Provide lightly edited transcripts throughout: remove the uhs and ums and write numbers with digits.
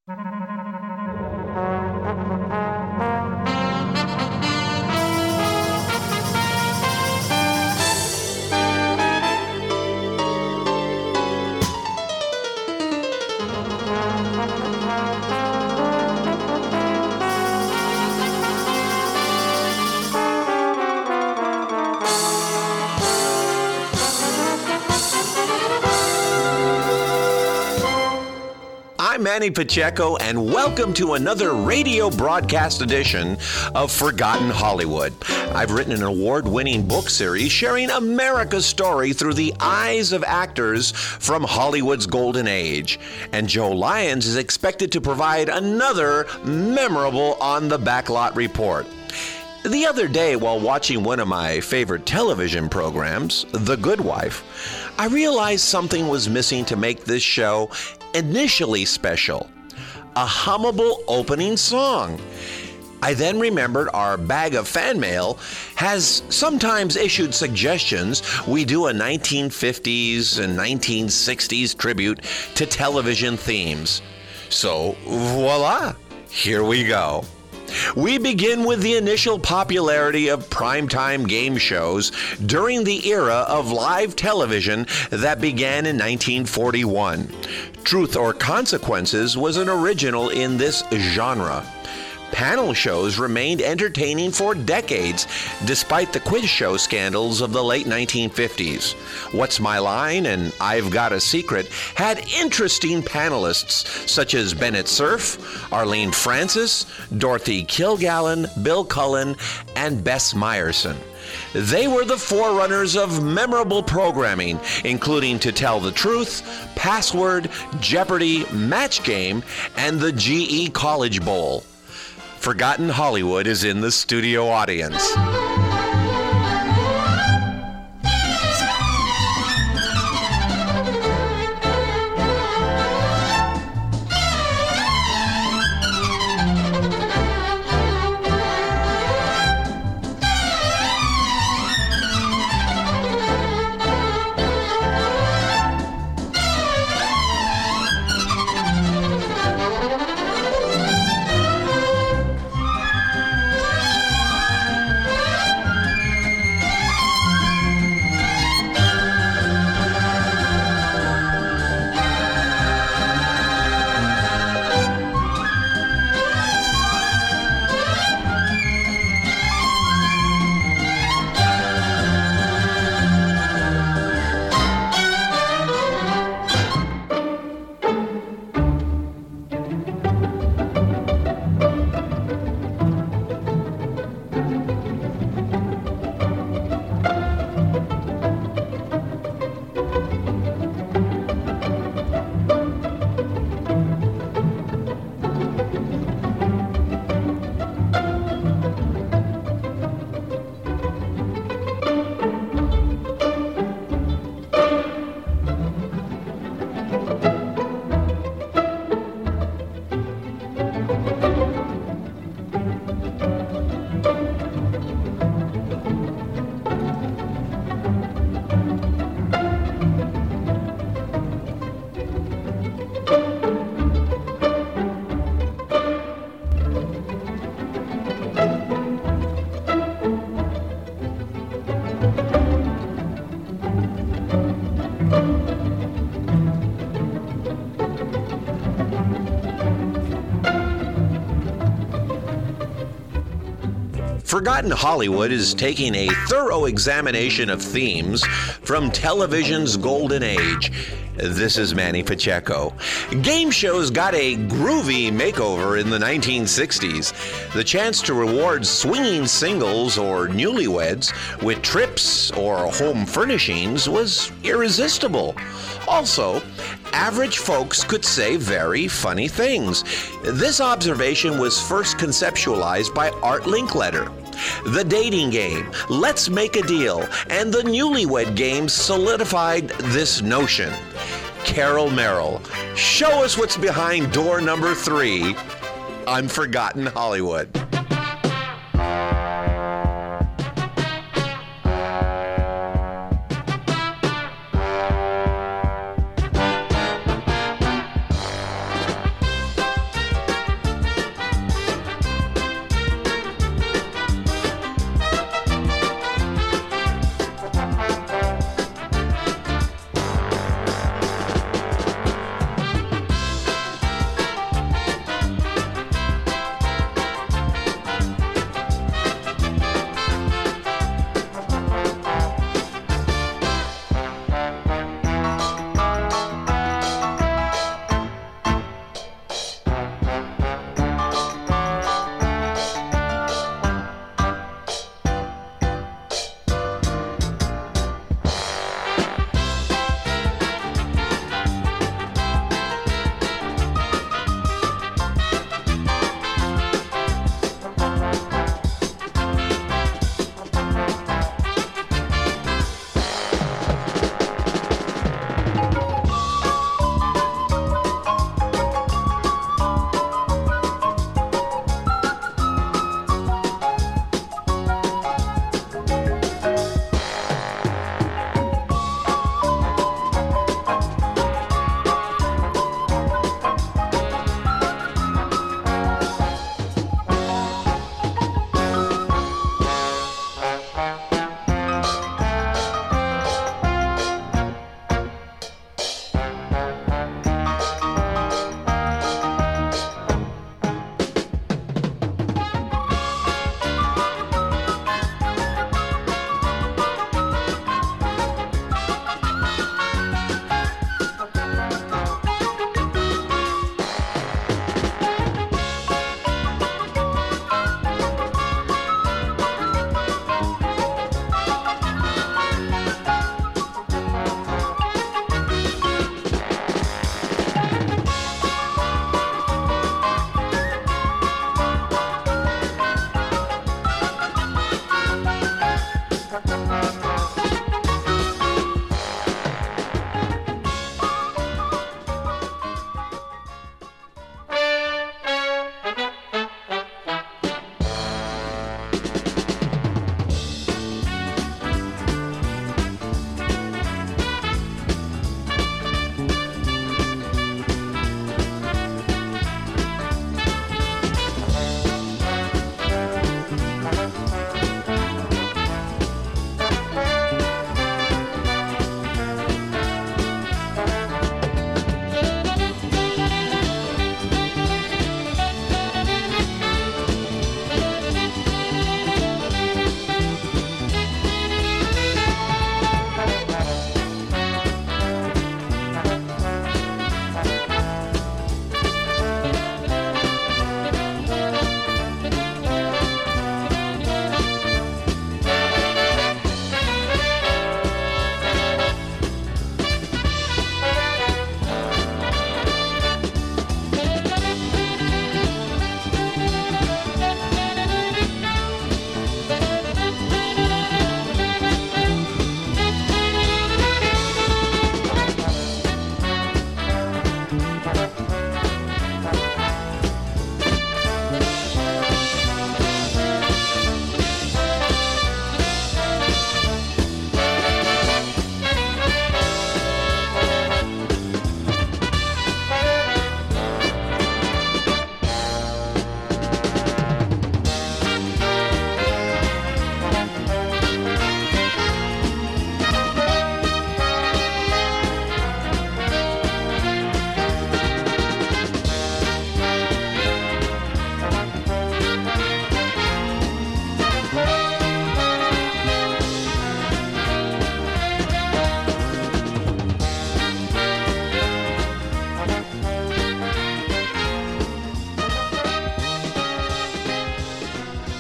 I'm Manny Pacheco, and welcome to another radio broadcast edition of Forgotten Hollywood. I've written an award-winning book series sharing America's story through the eyes of actors from Hollywood's golden age. And Joe Lyons is expected to provide another memorable On the Backlot report. The other day, while watching one of my favorite television programs, The Good Wife, I realized something was missing to make this show initially special: a hummable opening song. I then remembered our bag of fan mail has sometimes issued suggestions we do a 1950s and 1960s tribute to television themes. So, voila, here we go. We begin with the initial popularity of primetime game shows during the era of live television that began in 1941. Truth or Consequences was an original in this genre. Panel shows remained entertaining for decades, despite the quiz show scandals of the late 1950s. What's My Line and I've Got a Secret had interesting panelists such as Bennett Cerf, Arlene Francis, Dorothy Kilgallen, Bill Cullen, and Bess Meyerson. They were the forerunners of memorable programming, including To Tell the Truth, Password, Jeopardy, Match Game, and the GE College Bowl. Forgotten Hollywood is in the studio audience. Forgotten Hollywood is taking a thorough examination of themes from television's golden age. This is Manny Pacheco. Game shows got a groovy makeover in the 1960s. The chance to reward swinging singles or newlyweds with trips or home furnishings was irresistible. Also, average folks could say very funny things. This observation was first conceptualized by Art Linkletter. The Dating Game, Let's Make a Deal, and the Newlywed Game solidified this notion. Carol Merrill, show us what's behind door number 3 on Forgotten Hollywood.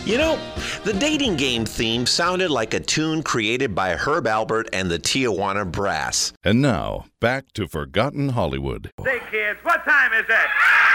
You know, the dating game theme sounded like a tune created by Herb Alpert and the Tijuana Brass. And now, back to Forgotten Hollywood. Say, kids, what time is it?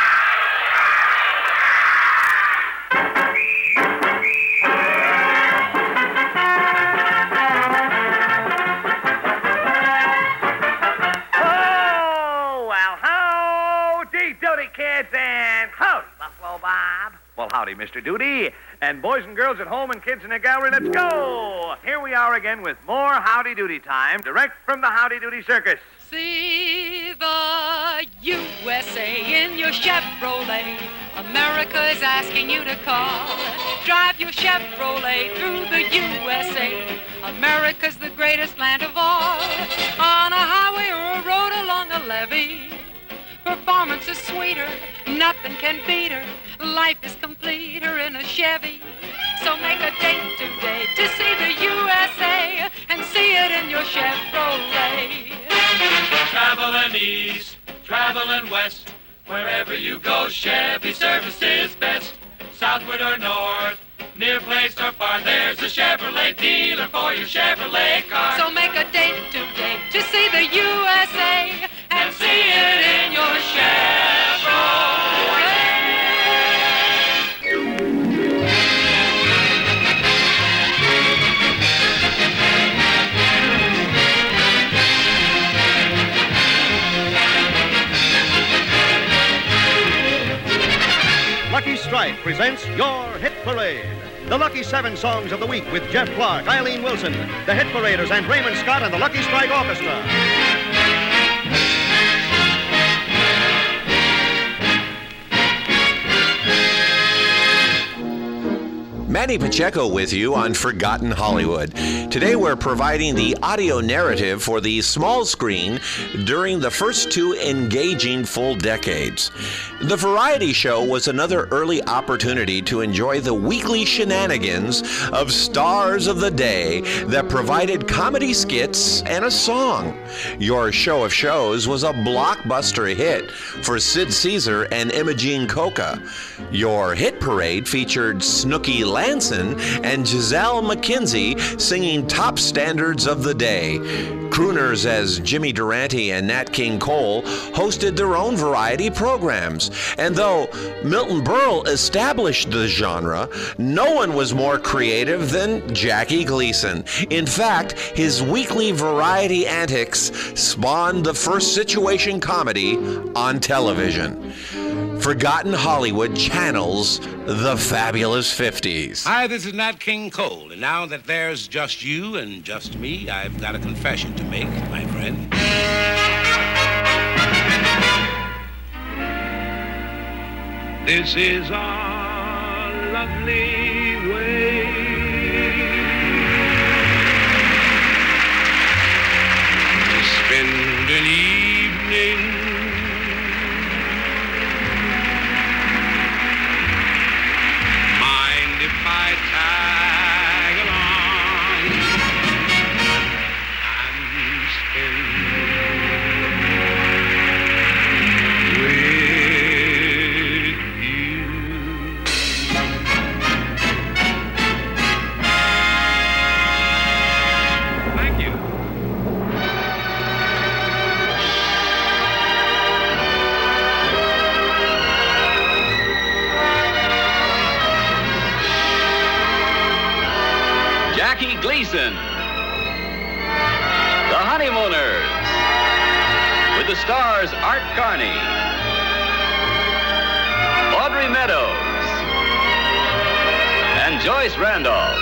Oh, well, howdy doody, kids, and howdy, Buffalo Bob. Well, howdy, Mr. Doody. And boys and girls at home and kids in the gallery, let's go! Here we are again with more Howdy Doody time, direct from the Howdy Doody Circus. See the USA in your Chevrolet. America is asking you to call. Drive your Chevrolet through the USA. America's the greatest land of all. On a highway or a road along a levee. Performance is sweeter, nothing can beat her. Life is completer in a Chevy. So make a date today to see the USA and see it in your Chevrolet. Traveling east, traveling west, wherever you go, Chevy service is best. Southward or north, near place or far, there's a Chevrolet dealer for your Chevrolet car. So make a date today to see the USA and see it in your Chevrolet. Lucky Strike presents Your Hit Parade. The Lucky 7 Songs of the Week with Jeff Clark, Eileen Wilson, the Hit Paraders, and Raymond Scott and the Lucky Strike Orchestra. Manny Pacheco with you on Forgotten Hollywood. Today we're providing the audio narrative for the small screen during the first two engaging full decades. The variety show was another early opportunity to enjoy the weekly shenanigans of stars of the day that provided comedy skits and a song. Your Show of Shows was a blockbuster hit for Sid Caesar and Imogene Coca. Your Hit Parade featured Snooky Lanson and Giselle McKenzie singing top standards of the day. Crooners as Jimmy Durante and Nat King Cole hosted their own variety programs. And though Milton Berle established the genre, no one was more creative than Jackie Gleason. In fact, his weekly variety antics spawned the first situation comedy on television. Forgotten Hollywood channels the fabulous 50s. Hi, this is Nat King Cole, and now that there's just you and just me, I've got a confession to make, my friend. This is our lovely way to spend an evening. I tag along and spend with you. Thank you. Jackie Gleason, The Honeymooners, with the stars Art Carney, Audrey Meadows, and Joyce Randolph.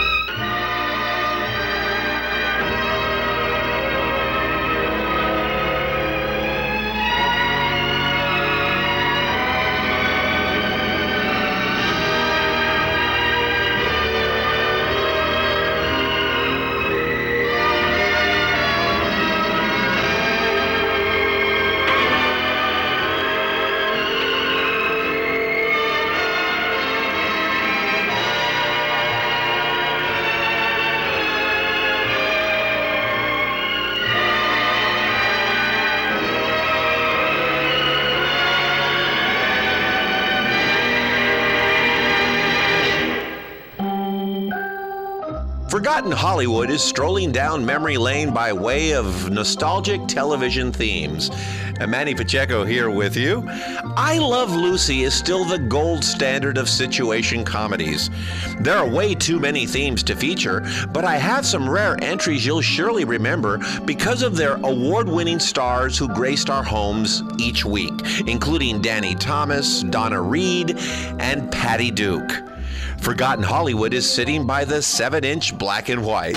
Forgotten Hollywood is strolling down memory lane by way of nostalgic television themes. Manny Pacheco here with you. I Love Lucy is still the gold standard of situation comedies. There are way too many themes to feature, but I have some rare entries you'll surely remember because of their award-winning stars who graced our homes each week, including Danny Thomas, Donna Reed, and Patty Duke. Forgotten Hollywood is sitting by the 7-inch black and white.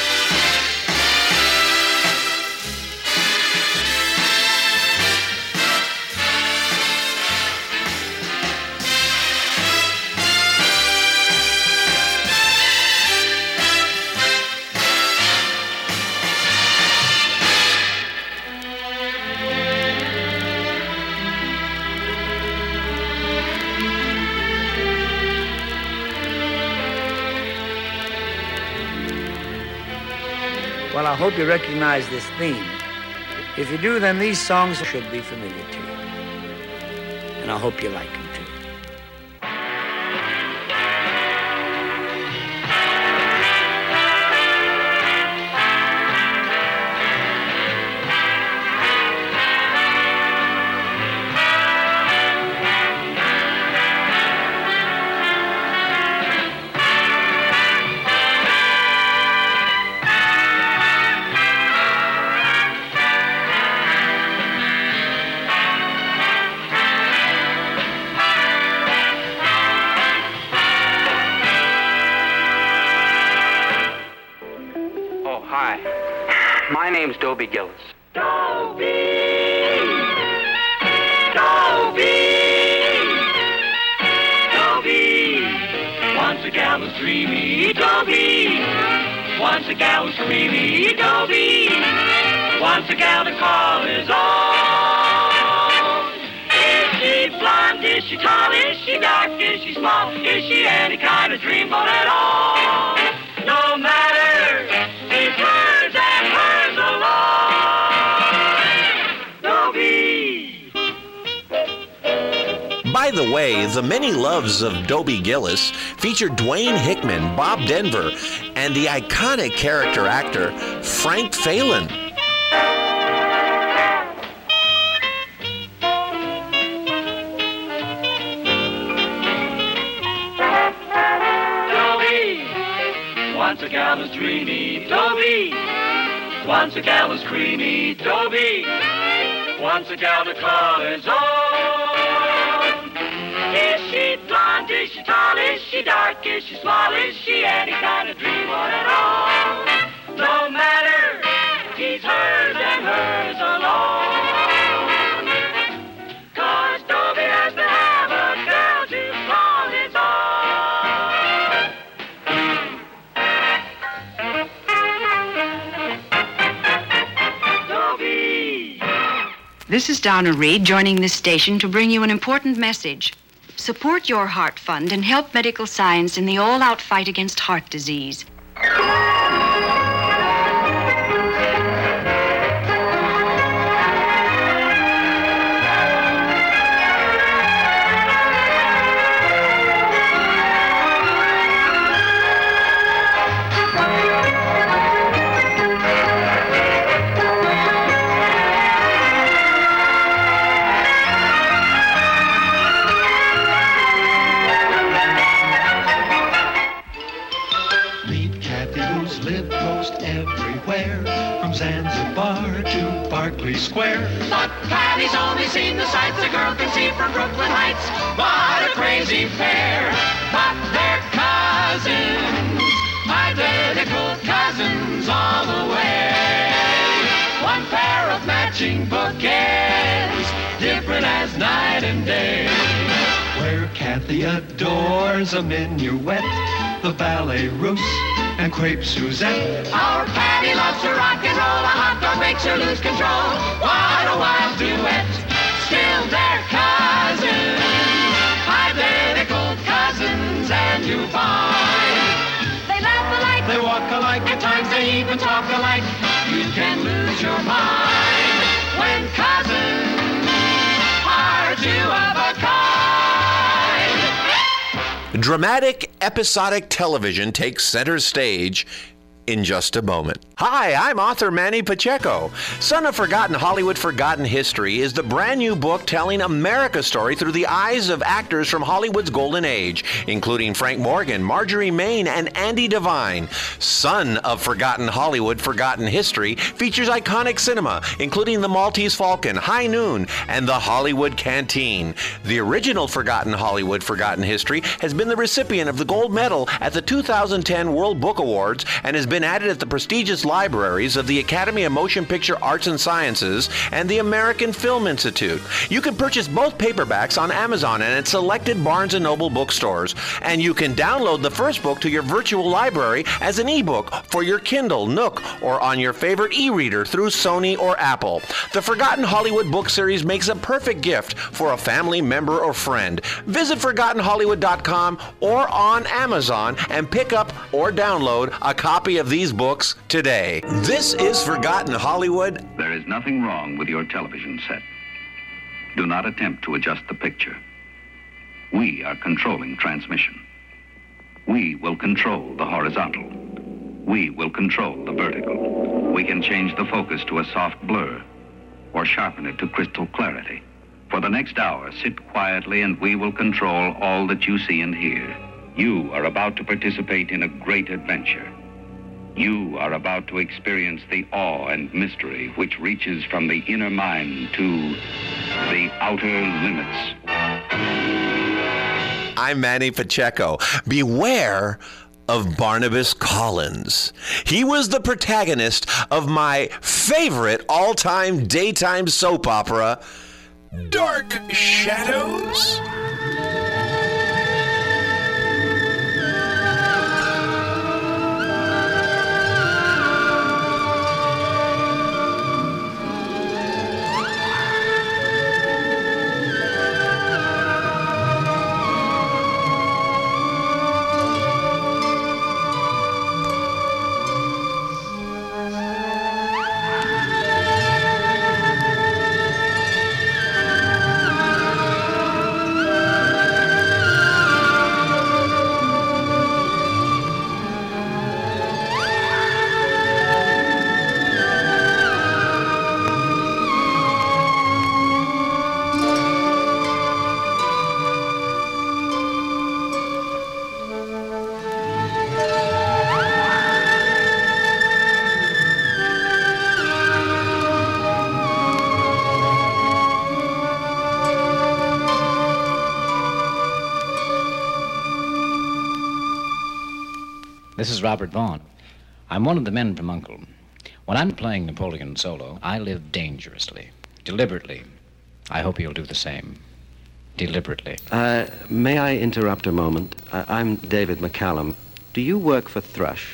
Well, I hope you recognize this theme. If you do, then these songs should be familiar to you. And I hope you like them too. My name's Dobie Gillis. Dobie! Once a gal was dreamy, Dobie. Once a gal was creamy, Dobie. Once a gal to call his own. Is she blonde? Is she tall? Is she dark? Is she small? Is she any kind of dreamboat at all? No matter, it's hers and hers alone. Dobie. By the way, The Many Loves of Dobie Gillis featured Dwayne Hickman, Bob Denver, and the iconic character actor Frank Phelan. Once a gal was dreamy, Dobie. Once a gal was creamy, Dobie. Once a gal to call his own. Is she blonde? Is she tall? Is she dark? Is she small? Is she any kind of dreamboat at all? No matter, he's hers and hers alone. 'Cause Dobie has to have a girl to call his own. This is Donna Reed joining this station to bring you an important message. Support your heart fund and help medical science in the all-out fight against heart disease. Square. But Patty's only seen the sights a girl can see from Brooklyn Heights. What a crazy pair, but they're cousins, identical cousins all the way. One pair of matching bookends, different as night and day. Where Kathy adores a minuet, the ballet russe, and crepe Suzette. Our Patty loves to rock and roll, a hot dog makes her lose control. What a wild duet, still they're cousins, identical cousins, and you find they laugh alike, they walk alike, at times they even talk alike. You can lose your mind when cousins are two of a kind. Dramatic, episodic television takes center stage in just a moment. Hi, I'm author Manny Pacheco. Son of Forgotten Hollywood, Forgotten History is the brand new book telling America's story through the eyes of actors from Hollywood's golden age, including Frank Morgan, Marjorie Main, and Andy Devine. Son of Forgotten Hollywood, Forgotten History features iconic cinema, including the Maltese Falcon, High Noon, and the Hollywood Canteen. The original Forgotten Hollywood, Forgotten History has been the recipient of the gold medal at the 2010 World Book Awards and has been added at the prestigious libraries of the Academy of Motion Picture Arts and Sciences and the American Film Institute. You can purchase both paperbacks on Amazon and at selected Barnes & Noble bookstores. And you can download the first book to your virtual library as an ebook for your Kindle, Nook, or on your favorite e-reader through Sony or Apple. The Forgotten Hollywood book series makes a perfect gift for a family member or friend. Visit ForgottenHollywood.com or on Amazon and pick up or download a copy of these books today. This is Forgotten Hollywood. There is nothing wrong with your television set. Do not attempt to adjust the picture. We are controlling transmission. We will control the horizontal. We will control the vertical. We can change the focus to a soft blur or sharpen it to crystal clarity. For the next hour, sit quietly and we will control all that you see and hear. You are about to participate in a great adventure. You are about to experience the awe and mystery which reaches from the inner mind to the outer limits. I'm Manny Pacheco. Beware of Barnabas Collins. He was the protagonist of my favorite all-time daytime soap opera, Dark Shadows. This is Robert Vaughn. I'm one of the men from Uncle. When I'm playing Napoleon solo, I live dangerously, deliberately. I hope you'll do the same. Deliberately. May I interrupt a moment? I'm David McCallum. Do you work for Thrush?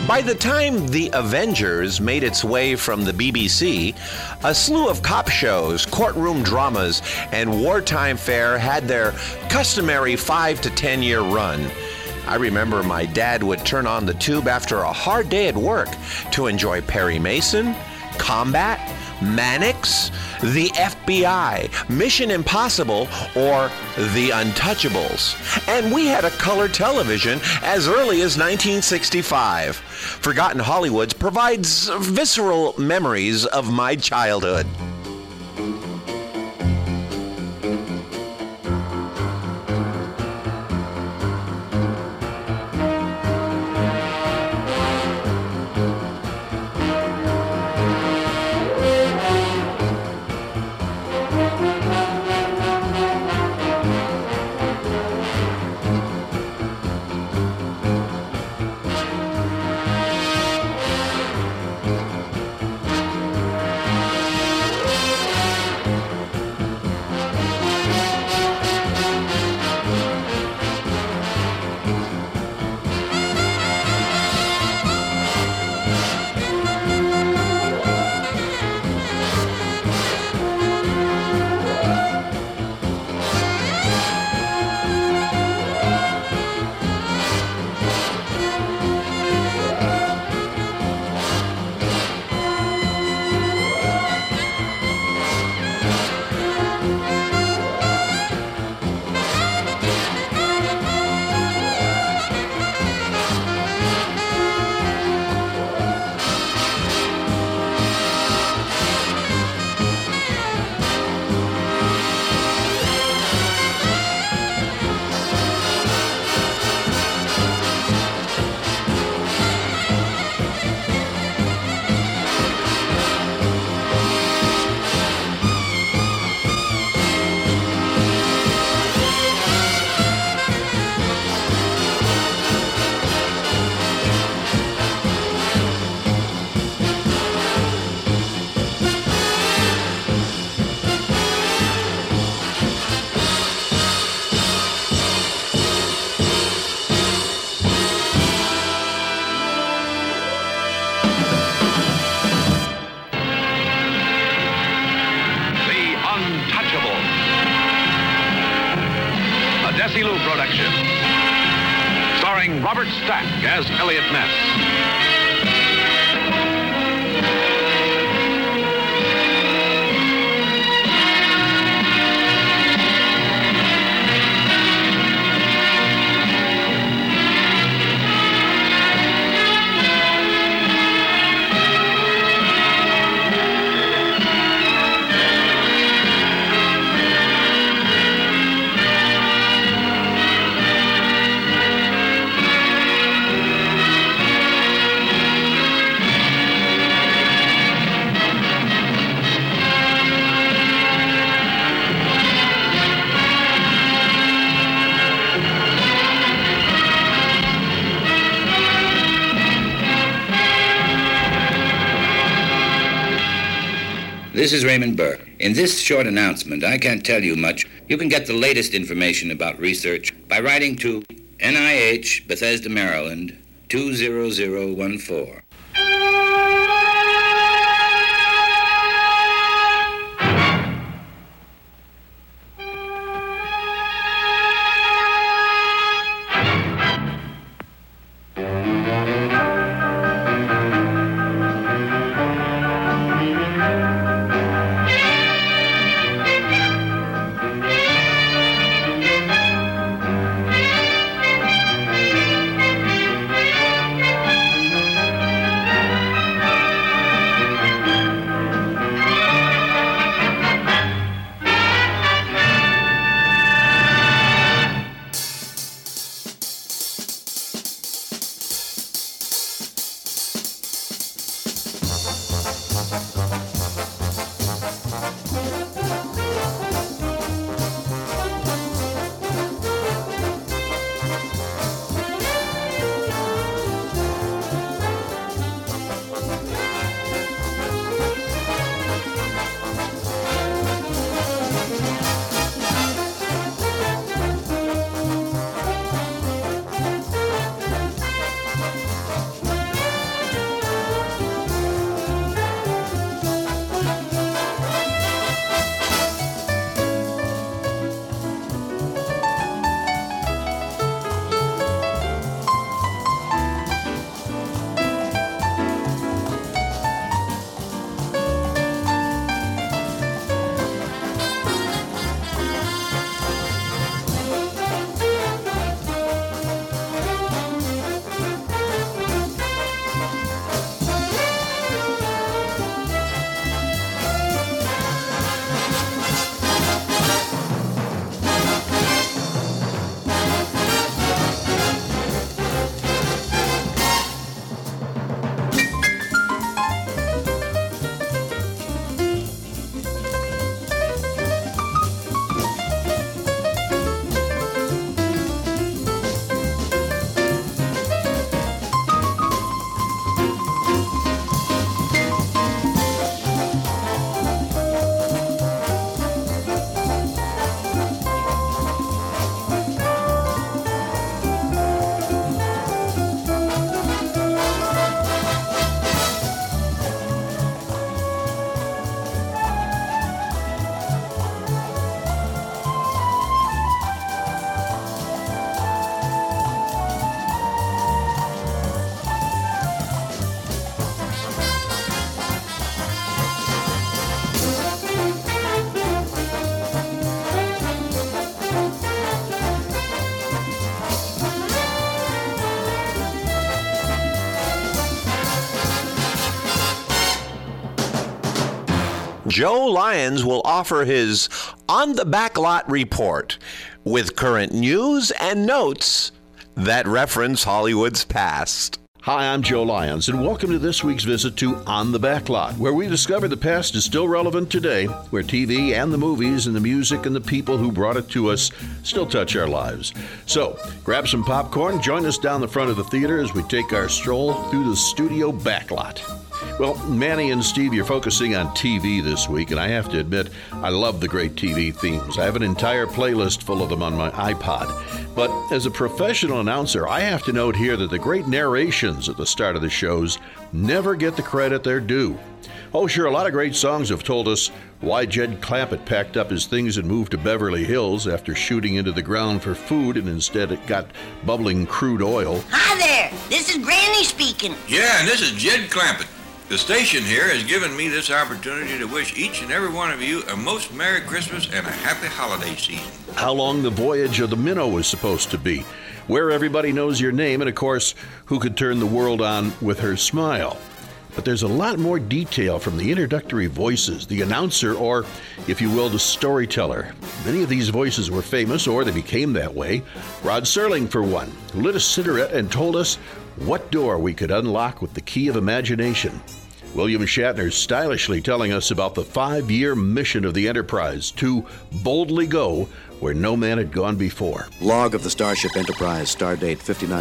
By the time The Avengers made its way from the BBC, a slew of cop shows, courtroom dramas, and wartime fare had their customary 5 to 10 year run. I remember my dad would turn on the tube after a hard day at work to enjoy Perry Mason, Combat, Mannix, The FBI, Mission Impossible, or The Untouchables. And we had a color television as early as 1965. Forgotten Hollywoods provides visceral memories of my childhood. Desi-Lou production. Starring Robert Stack as Elliot Ness. This is Raymond Burr. In this short announcement, I can't tell you much. You can get the latest information about research by writing to NIH, Bethesda, Maryland, 20014. Joe Lyons will offer his On the Backlot report with current news and notes that reference Hollywood's past. Hi, I'm Joe Lyons, and welcome to this week's visit to On the Backlot, where we discover the past is still relevant today, where TV and the movies and the music and the people who brought it to us still touch our lives. So, grab some popcorn, join us down the front of the theater as we take our stroll through the studio backlot. Well, Manny and Steve, you're focusing on TV this week, and I have to admit, I love the great TV themes. I have an entire playlist full of them on my iPod. But as a professional announcer, I have to note here that the great narrations at the start of the shows never get the credit they're due. Oh, sure, a lot of great songs have told us why Jed Clampett packed up his things and moved to Beverly Hills after shooting into the ground for food, and instead it got bubbling crude oil. Hi there, this is Granny speaking. Yeah, and this is Jed Clampett. The station here has given me this opportunity to wish each and every one of you a most Merry Christmas and a Happy Holiday season. How long the voyage of the Minnow was supposed to be, where everybody knows your name, and of course, who could turn the world on with her smile. But there's a lot more detail from the introductory voices, the announcer, or, if you will, the storyteller. Many of these voices were famous, or they became that way. Rod Serling, for one, who lit a cigarette and told us what door we could unlock with the key of imagination. William Shatner stylishly telling us about the 5-year mission of the Enterprise to boldly go where no man had gone before. Log of the Starship Enterprise, stardate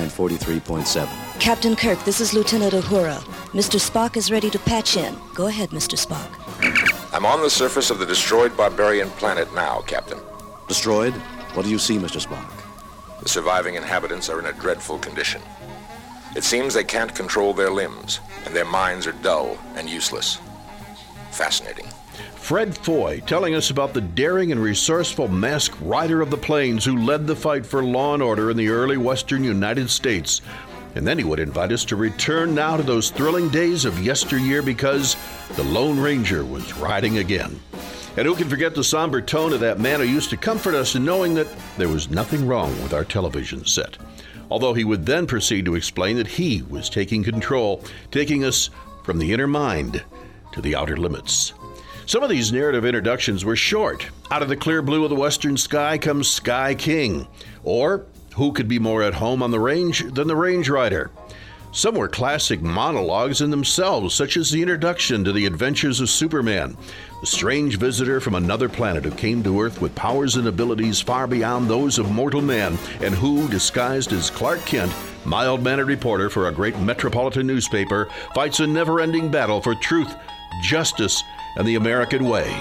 5943.7. Captain Kirk, this is Lieutenant Uhura. Mr. Spock is ready to patch in. Go ahead, Mr. Spock. I'm on the surface of the destroyed barbarian planet now, Captain. Destroyed? What do you see, Mr. Spock? The surviving inhabitants are in a dreadful condition. It seems they can't control their limbs, and their minds are dull and useless. Fascinating. Fred Foy telling us about the daring and resourceful masked rider of the plains who led the fight for law and order in the early western United States. And then he would invite us to return now to those thrilling days of yesteryear because the Lone Ranger was riding again. And who can forget the somber tone of that man who used to comfort us in knowing that there was nothing wrong with our television set. Although he would then proceed to explain that he was taking control, taking us from the inner mind to the outer limits. Some of these narrative introductions were short. Out of the clear blue of the western sky comes Sky King. Or, who could be more at home on the range than the Range Rider? Some were classic monologues in themselves, such as the introduction to the adventures of Superman, the strange visitor from another planet who came to Earth with powers and abilities far beyond those of mortal man, and who, disguised as Clark Kent, mild-mannered reporter for a great metropolitan newspaper, fights a never-ending battle for truth, justice, and the American way.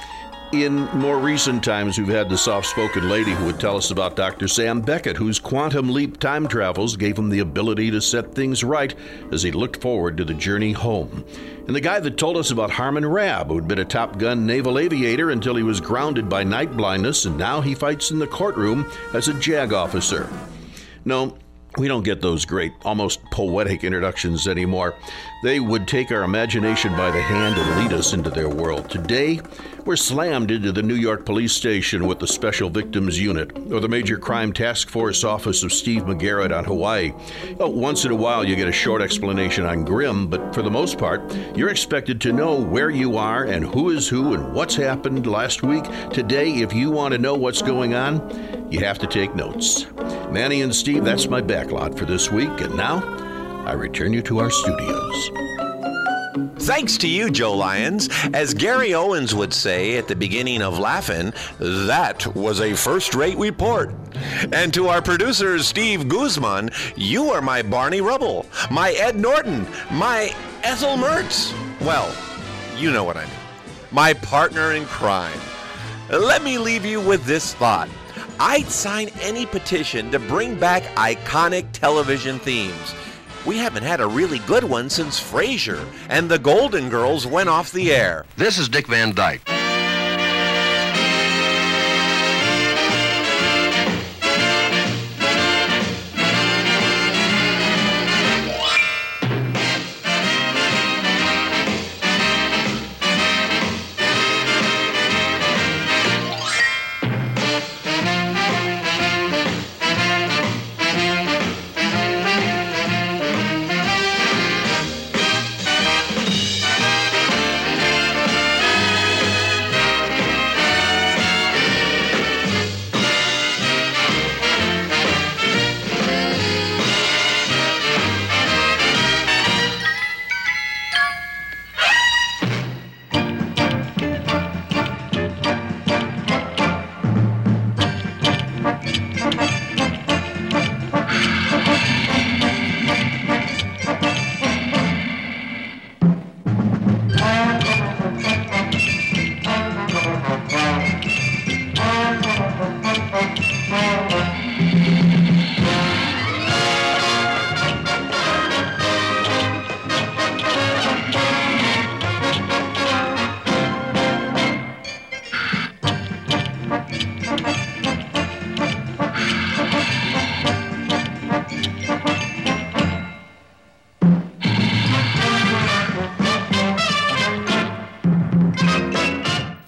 In more recent times, we've had the soft-spoken lady who would tell us about Dr. Sam Beckett, whose quantum leap time travels gave him the ability to set things right as he looked forward to the journey home. And the guy that told us about Harmon Rabb, who'd been a Top Gun naval aviator until he was grounded by night blindness, and now he fights in the courtroom as a JAG officer. No, we don't get those great, almost poetic introductions anymore. They would take our imagination by the hand and lead us into their world. Today, we're slammed into the New York Police Station with the Special Victims Unit, or the Major Crime Task Force office of Steve McGarrett on Hawaii. Once in a while, you get a short explanation on Grimm, but for the most part, you're expected to know where you are and who is who and what's happened last week. Today, if you want to know what's going on, you have to take notes. Manny and Steve, that's my backlot for this week, and now I return you to our studios. Thanks to you, Joe Lyons. As Gary Owens would say at the beginning of Laugh-In, that was a first-rate report. And to our producer, Steve Guzman, you are my Barney Rubble, my Ed Norton, my Ethel Mertz. Well, you know what I mean. My partner in crime. Let me leave you with this thought. I'd sign any petition to bring back iconic television themes. We haven't had a really good one since Frasier and the Golden Girls went off the air. This is Dick Van Dyke.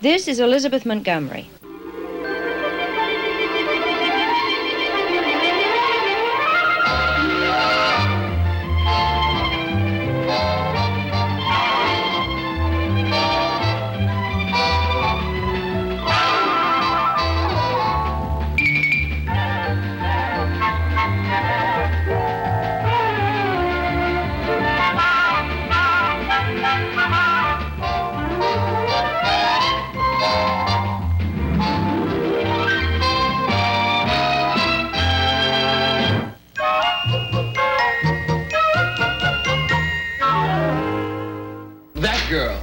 This is Elizabeth Montgomery. That girl.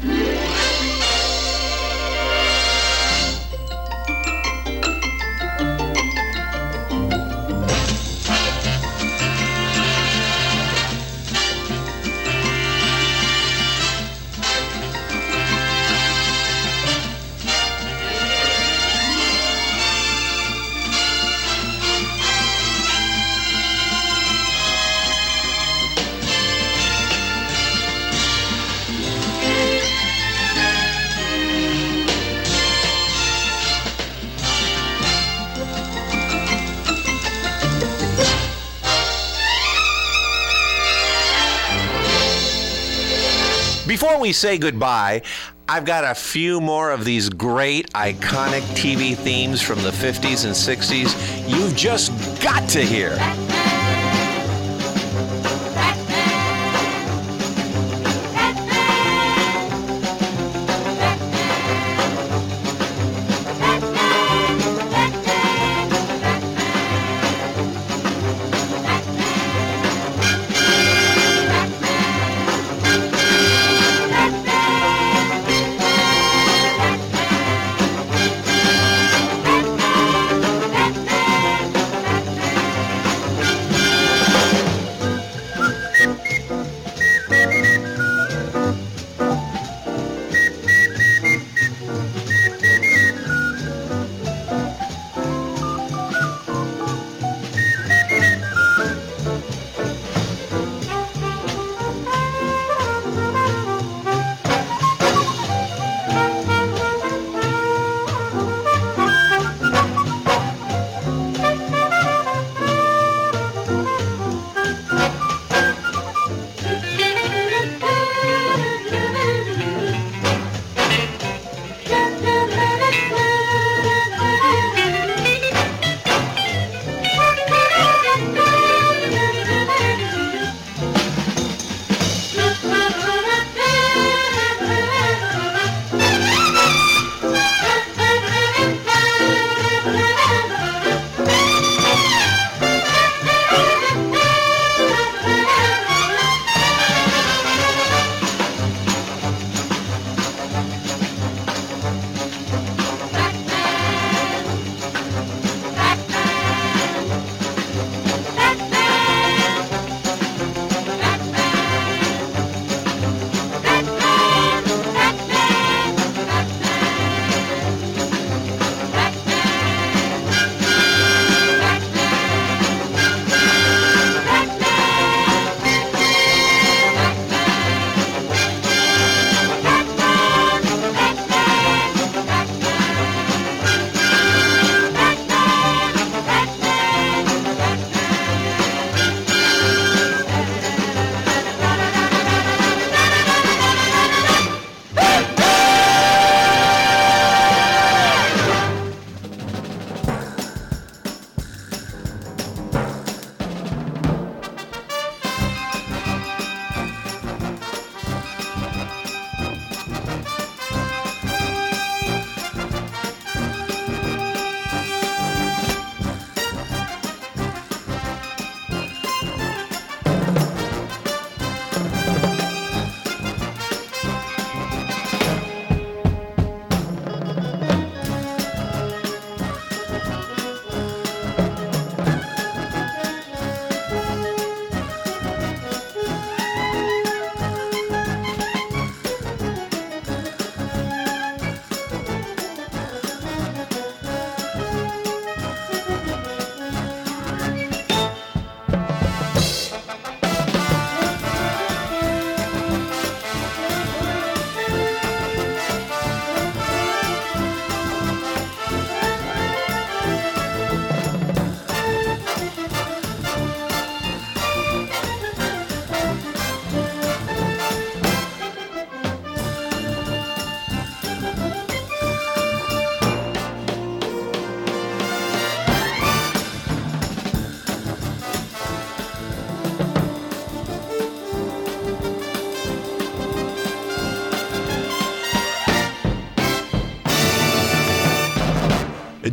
Before we say goodbye, I've got a few more of these great, iconic TV themes from the 50s and 60s you've just got to hear.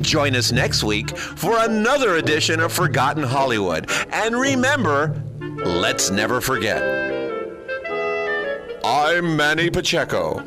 Join us next week for another edition of Forgotten Hollywood. And remember, let's never forget. I'm Manny Pacheco.